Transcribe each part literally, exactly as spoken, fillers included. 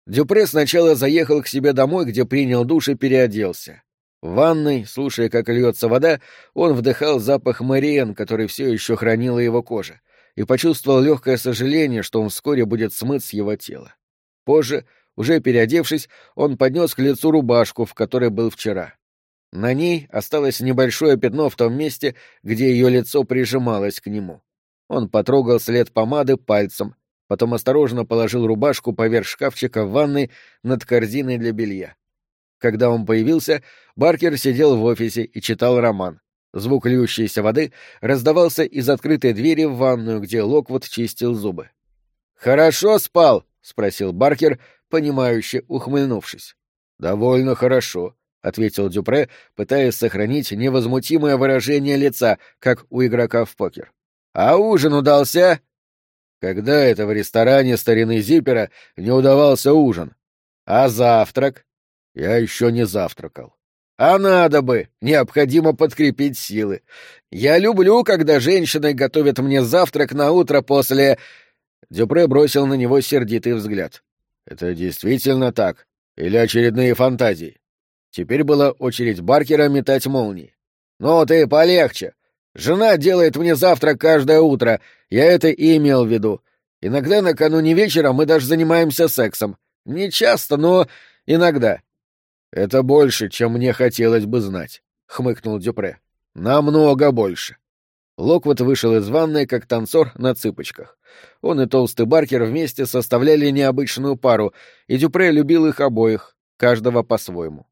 Дюпре сначала заехал к себе домой, где принял душ и переоделся. В ванной, слушая, как льется вода, он вдыхал запах Мэриэн, который все еще хранила его кожа, и почувствовал легкое сожаление, что он вскоре будет смыт с его тела. Позже, уже переодевшись, он поднес к лицу рубашку, в которой был вчера. На ней осталось небольшое пятно в том месте, где ее лицо прижималось к нему. Он потрогал след помады пальцем, потом осторожно положил рубашку поверх шкафчика в ванной над корзиной для белья. Когда он появился, Баркер сидел в офисе и читал роман. Звук льющейся воды раздавался из открытой двери в ванную, где Локвуд чистил зубы. «Хорошо спал?» — спросил Баркер, понимающе ухмыльнувшись. «Довольно хорошо», — ответил Дюпре, пытаясь сохранить невозмутимое выражение лица, как у игрока в покер. «А ужин удался?» «Когда это в ресторане старины Зиппера не удавался ужин? А завтрак?» «Я еще не завтракал». «А надо бы! Необходимо подкрепить силы. Я люблю, когда женщины готовят мне завтрак на утро после...» Дюпре бросил на него сердитый взгляд. «Это действительно так? Или очередные фантазии?» Теперь была очередь Баркера метать молнии. «Ну ты полегче! Жена делает мне завтрак каждое утро, я это и имел в виду. Иногда накануне вечера мы даже занимаемся сексом. Не часто, но иногда». «Это больше, чем мне хотелось бы знать», — хмыкнул Дюпре. «Намного больше». Локвуд вышел из ванной, как танцор на цыпочках. Он и толстый Баркер вместе составляли необычную пару, и Дюпре любил их обоих, каждого по-своему.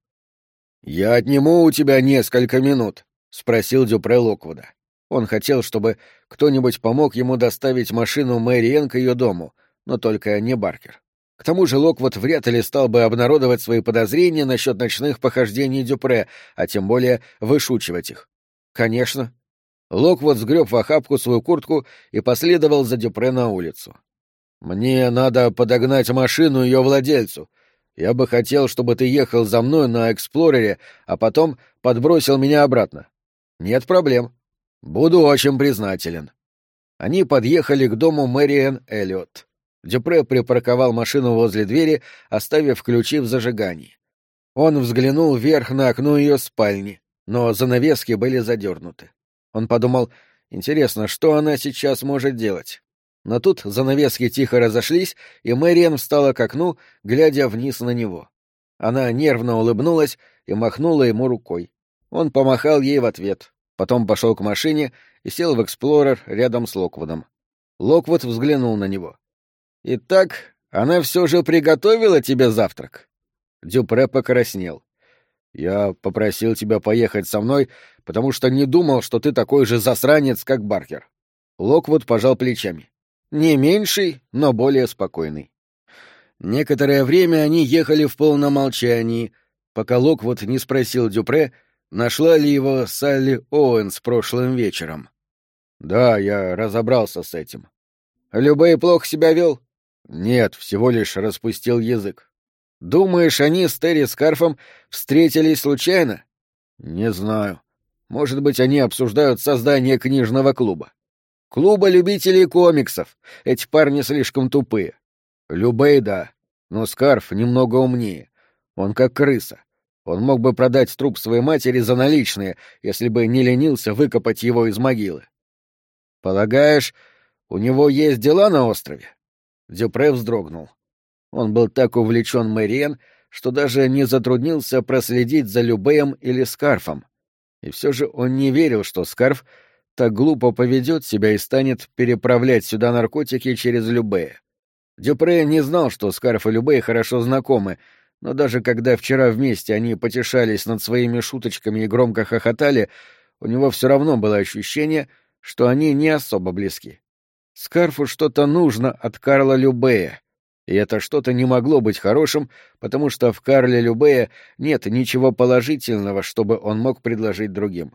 «Я отниму у тебя несколько минут», — спросил Дюпре Локвуда. Он хотел, чтобы кто-нибудь помог ему доставить машину Мэриэн к ее дому, но только не Баркер. К тому же Локвуд вряд ли стал бы обнародовать свои подозрения насчет ночных похождений Дюпре, а тем более вышучивать их. «Конечно». Локвуд сгреб в охапку свою куртку и последовал за Дюпре на улицу. «Мне надо подогнать машину ее владельцу. Я бы хотел, чтобы ты ехал за мной на Эксплорере, а потом подбросил меня обратно». «Нет проблем. Буду очень признателен». Они подъехали к дому Мэриэн Эллиот. Дюпре припарковал машину возле двери, оставив ключи в зажигании. Он взглянул вверх на окно ее спальни, но занавески были задернуты. Он подумал, интересно, что она сейчас может делать? Но тут занавески тихо разошлись, и Мэриэн встала к окну, глядя вниз на него. Она нервно улыбнулась и махнула ему рукой. Он помахал ей в ответ, потом пошел к машине и сел в Эксплорер рядом с Локвудом. Локвуд взглянул на него. «Итак, она все же приготовила тебе завтрак?» Дюпре покраснел. «Я попросил тебя поехать со мной, потому что не думал, что ты такой же засранец, как Баркер». Локвуд пожал плечами. Не меньший, но более спокойный. Некоторое время они ехали в полном молчании, пока Локвуд не спросил Дюпре, нашла ли его Салли Оуэнс прошлым вечером. «Да, я разобрался с этим». «Любэй плохо себя вел?» «Нет, всего лишь распустил язык». «Думаешь, они с Терри Скарфом встретились случайно?» «Не знаю. Может быть, они обсуждают создание книжного клуба». «Клуба любителей комиксов. Эти парни слишком тупые». «Любэй, да. Но Скарф немного умнее. Он как крыса. Он мог бы продать труп своей матери за наличные, если бы не ленился выкопать его из могилы». «Полагаешь, у него есть дела на острове?» Дюпре вздрогнул. Он был так увлечен Мэриэн, что даже не затруднился проследить за Любэем или Скарфом. И все же он не верил, что Скарф так глупо поведет себя и станет переправлять сюда наркотики через Любэя. Дюпре не знал, что Скарф и Любэй хорошо знакомы, но даже когда вчера вместе они потешались над своими шуточками и громко хохотали, у него все равно было ощущение, что они не особо близки. Скарфу что-то нужно от Карла Любэя, и это что-то не могло быть хорошим, потому что в Карле Любэя нет ничего положительного, чтобы он мог предложить другим.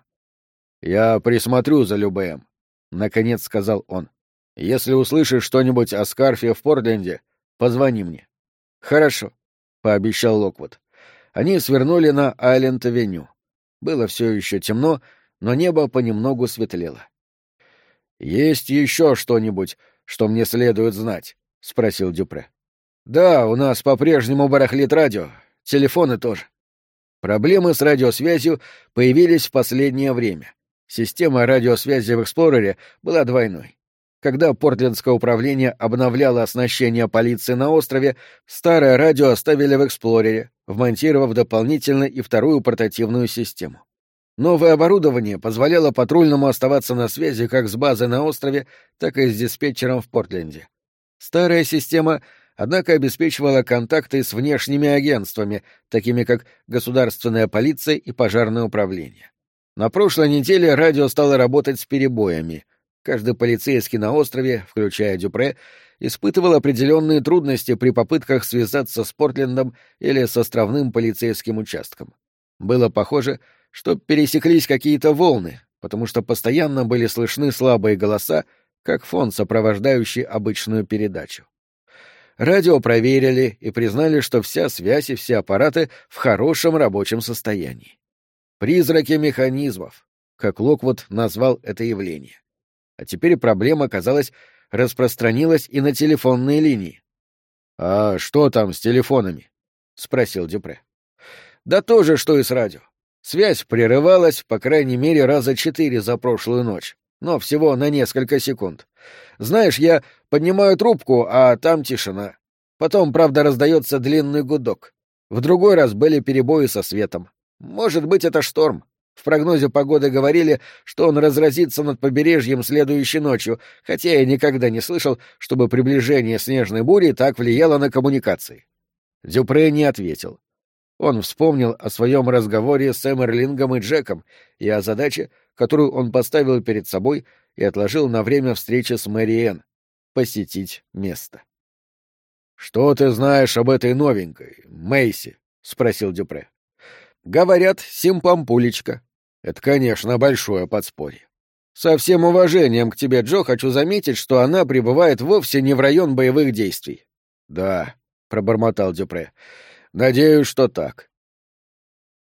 «Я присмотрю за Любэем», — наконец сказал он. «Если услышишь что-нибудь о Скарфе в Портленде, позвони мне». «Хорошо», — пообещал Локвуд. Они свернули на Айленд-авеню. Было все еще темно, но небо понемногу светлело. «Есть еще что-нибудь, что мне следует знать?» — спросил Дюпре. Да, у нас по-прежнему барахлит радио, телефоны тоже. Проблемы с радиосвязью появились в последнее время. Система радиосвязи в Эксплорере была двойной. Когда Портлендское управление обновляло оснащение полиции на острове, старое радио оставили в Эксплорере, вмонтировав дополнительно и вторую портативную систему. Новое оборудование позволяло патрульному оставаться на связи как с базой на острове, так и с диспетчером в Портленде. Старая система, однако, обеспечивала контакты с внешними агентствами, такими как государственная полиция и пожарное управление. На прошлой неделе радио стало работать с перебоями. Каждый полицейский на острове, включая Дюпре, испытывал определенные трудности при попытках связаться с Портлендом или с островным полицейским участком. Было похоже, что пересеклись какие-то волны, потому что постоянно были слышны слабые голоса, как фон, сопровождающий обычную передачу. Радио проверили и признали, что вся связь и все аппараты в хорошем рабочем состоянии. «Призраки механизмов», как Локвуд назвал это явление. А теперь проблема, казалось, распространилась и на телефонные линии. «А что там с телефонами?» — спросил Дюпре. «Да то же, что и с радио. Связь прерывалась, по крайней мере, раза четыре за прошлую ночь, но всего на несколько секунд. Знаешь, я поднимаю трубку, а там тишина. Потом, правда, раздается длинный гудок. В другой раз были перебои со светом. Может быть, это шторм. В прогнозе погоды говорили, что он разразится над побережьем следующей ночью, хотя я никогда не слышал, чтобы приближение снежной бури так влияло на коммуникации». Дюпре не ответил. Он вспомнил о своем разговоре с Эмерлингом и Джеком и о задаче, которую он поставил перед собой и отложил на время встречи с Мэри Энн — посетить место. «Что ты знаешь об этой новенькой, Мэйси?» — спросил Дюпре. «Говорят, симпампулечка. Это, конечно, большое подспорье. Со всем уважением к тебе, Джо, хочу заметить, что она прибывает вовсе не в район боевых действий». «Да», — пробормотал Дюпре. «Надеюсь, что так.